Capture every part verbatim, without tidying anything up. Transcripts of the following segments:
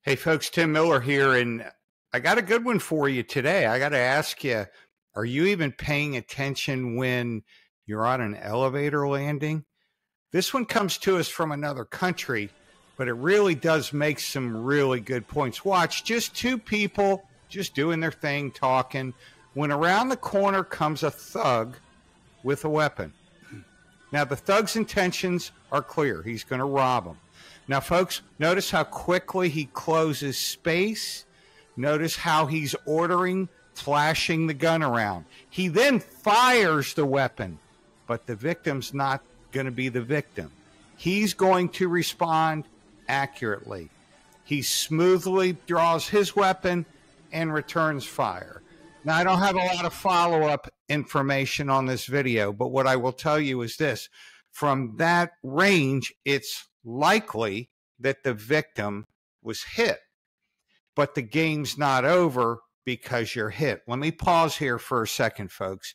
Hey folks, Tim Miller here, and I got a good one for you today. I got to ask you, are you even paying attention when you're on an elevator landing? This one comes to us from another country, but it really does make some really good points. Watch, just two people just doing their thing, talking, when around the corner comes a thug with a weapon. Now, the thug's intentions are clear. He's going to rob them. Now, folks, notice how quickly he closes space. Notice how he's ordering, flashing the gun around. He then fires the weapon, but the victim's not going to be the victim. He's going to respond accurately. He smoothly draws his weapon and returns fire. Now, I don't have a lot of follow-up information on this video, but what I will tell you is this. From that range, it's likely that the victim was hit, but the game's not over because you're hit. Let me pause here for a second, folks.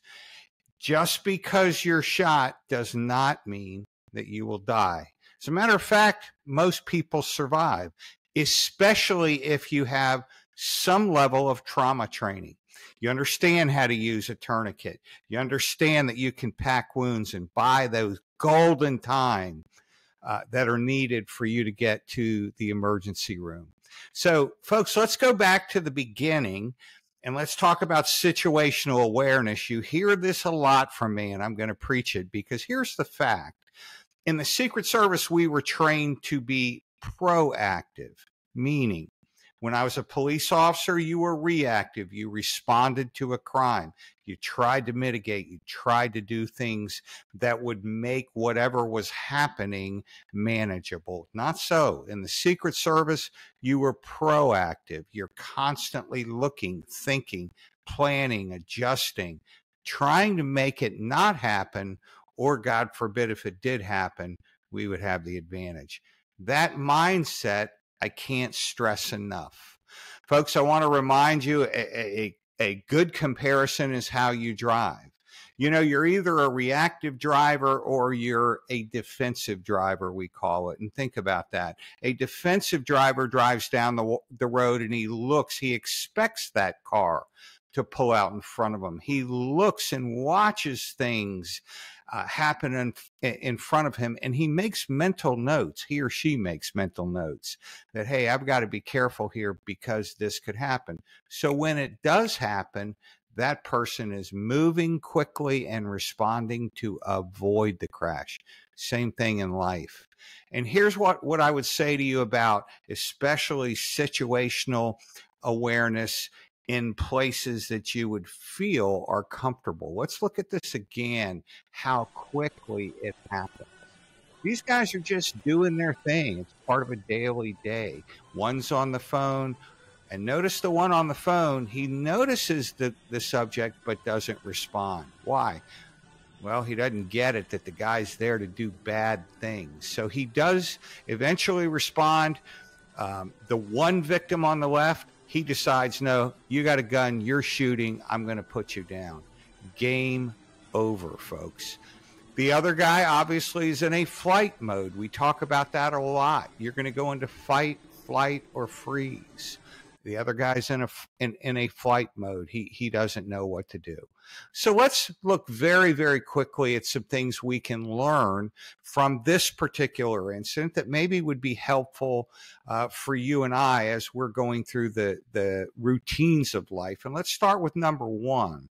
Just because you're shot does not mean that you will die. As a matter of fact, most people survive, especially if you have some level of trauma training. You understand how to use a tourniquet. You understand that you can pack wounds and buy those golden time uh, that are needed for you to get to the emergency room. So, folks, let's go back to the beginning and let's talk about situational awareness. You hear this a lot from me, and I'm going to preach it because here's the fact. In the Secret Service, we were trained to be proactive, meaning when I was a police officer, you were reactive. You responded to a crime. You tried to mitigate. You tried to do things that would make whatever was happening manageable. Not so. In the Secret Service, you were proactive. You're constantly looking, thinking, planning, adjusting, trying to make it not happen, or God forbid, if it did happen, we would have the advantage. That mindset, I can't stress enough. Folks, I want to remind you, a, a, a good comparison is how you drive. You know, you're either a reactive driver or you're a defensive driver, we call it. And think about that. A defensive driver drives down the, the road and he looks, he expects that car to pull out in front of him. He looks and watches things Uh, happen in, in front of him, and he makes mental notes. He or she makes mental notes that, hey, I've got to be careful here because this could happen. So when it does happen, that person is moving quickly and responding to avoid the crash. Same thing in life. And here's what, what I would say to you about especially situational awareness in places that you would feel are comfortable. Let's look at this again, how quickly it happens. These guys are just doing their thing. It's part of a daily day. One's on the phone, and notice the one on the phone, he notices the, the subject but doesn't respond. Why? Well, he doesn't get it that the guy's there to do bad things. So he does eventually respond. Um, the one victim on the left, he decides, no, you got a gun, you're shooting, I'm going to put you down. Game over, folks. The other guy obviously is in a flight mode. We talk about that a lot. You're going to go into fight, flight, or freeze. The other guy's in a, in, in a flight mode. He, he doesn't know what to do. So let's look very, very quickly at some things we can learn from this particular incident that maybe would be helpful uh, for you and I as we're going through the, the routines of life. And let's start with number one.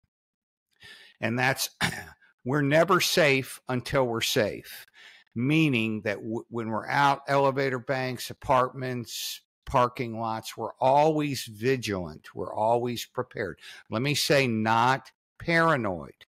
And that's we're never safe until we're safe, meaning that w- when we're out, elevator banks, apartments, parking lots, we're always vigilant. We're always prepared. Let me say, not paranoid.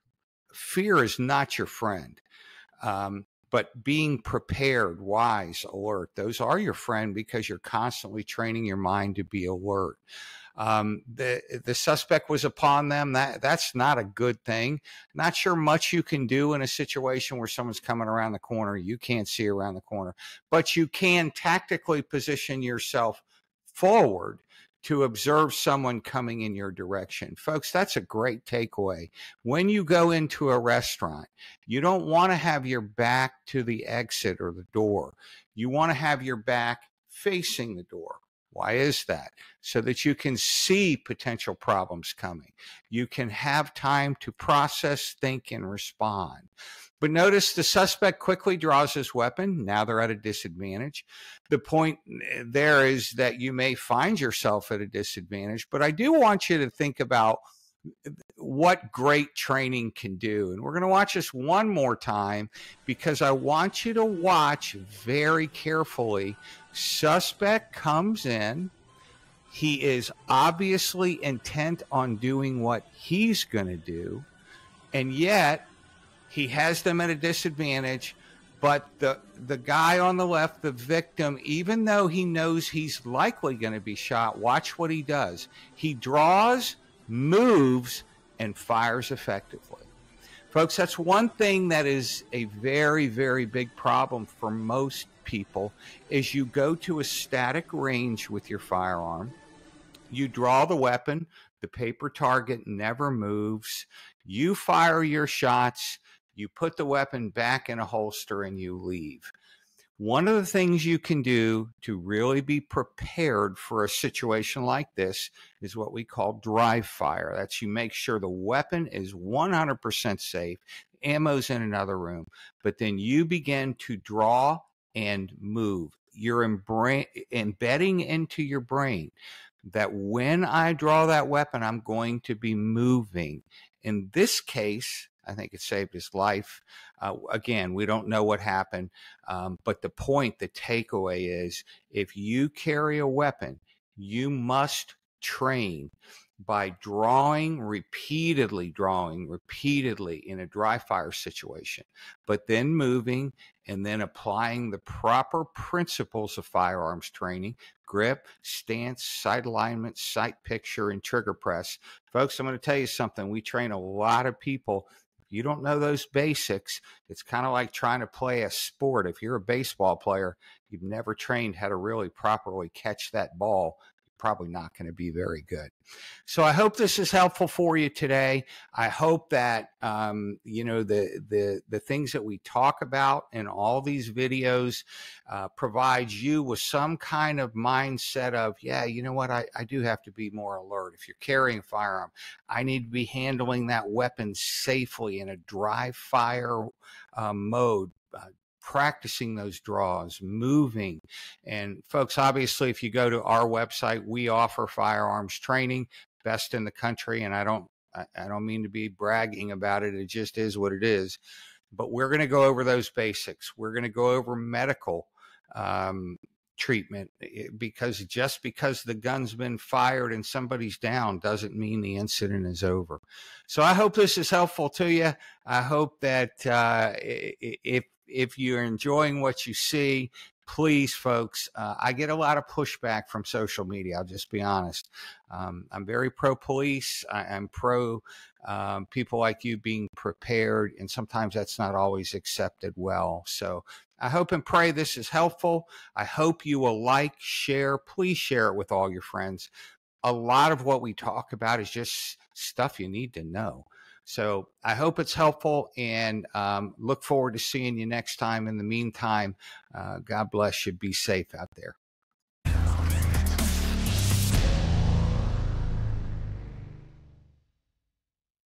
Fear is not your friend. Um, but being prepared, wise, alert, those are your friend because you're constantly training your mind to be alert. Um, the the suspect was upon them. That that's not a good thing. Not sure much you can do in a situation where someone's coming around the corner. You can't see around the corner, but you can tactically position yourself forward to observe someone coming in your direction. Folks, that's a great takeaway. When you go into a restaurant, you don't want to have your back to the exit or the door. You want to have your back facing the door. Why is that? So that you can see potential problems coming. You can have time to process, think, and respond. But notice the suspect quickly draws his weapon. Now they're at a disadvantage. The point there is that you may find yourself at a disadvantage, but I do want you to think about what great training can do. And we're going to watch this one more time because I want you to watch very carefully. Suspect comes in. He is obviously intent on doing what he's going to do, and yet he has them at a disadvantage. But the the guy on the left, the victim, even though he knows he's likely going to be shot, watch what he does. He draws, moves, and fires effectively. Folks, that's one thing that is a very, very big problem for most people is you go to a static range with your firearm. You draw the weapon. The paper target never moves. You fire your shots. You put the weapon back in a holster and you leave. One of the things you can do to really be prepared for a situation like this is what we call dry fire. That's you make sure the weapon is one hundred percent safe, ammo's in another room, but then you begin to draw and move. You're embedding into your brain that when I draw that weapon, I'm going to be moving. In this case, I think it saved his life. Uh, again, we don't know what happened, um, but the point, the takeaway is if you carry a weapon, you must train by drawing, repeatedly drawing, repeatedly in a dry fire situation, but then moving and then applying the proper principles of firearms training: grip, stance, sight alignment, sight picture, and trigger press. Folks, I'm going to tell you something. We train a lot of people. If you don't know those basics, it's kind of like trying to play a sport. If you're a baseball player, you've never trained how to really properly catch that ball, probably not going to be very good. So I hope this is helpful for you today. I hope that, um, you know, the, the, the things that we talk about in all these videos uh, provides you with some kind of mindset of, yeah, you know what, I, I do have to be more alert. If you're carrying a firearm, I need to be handling that weapon safely in a dry fire uh, mode, uh, practicing those draws, moving. And folks, obviously, if you go to our website, we offer firearms training, best in the country. And I don't, I, I don't mean to be bragging about it. It just is what it is. But we're going to go over those basics. We're going to go over medical um, treatment, because just because the gun's been fired and somebody's down doesn't mean the incident is over. So I hope this is helpful to you. I hope that uh, if If you're enjoying what you see, please, folks, uh, I get a lot of pushback from social media. I'll just be honest. Um, I'm very pro-police. I'm pro um, people like you being prepared, and sometimes that's not always accepted well. So I hope and pray this is helpful. I hope you will like, share. Please share it with all your friends. A lot of what we talk about is just stuff you need to know. So I hope it's helpful, and um, look forward to seeing you next time. In the meantime, uh, God bless you. Be safe out there.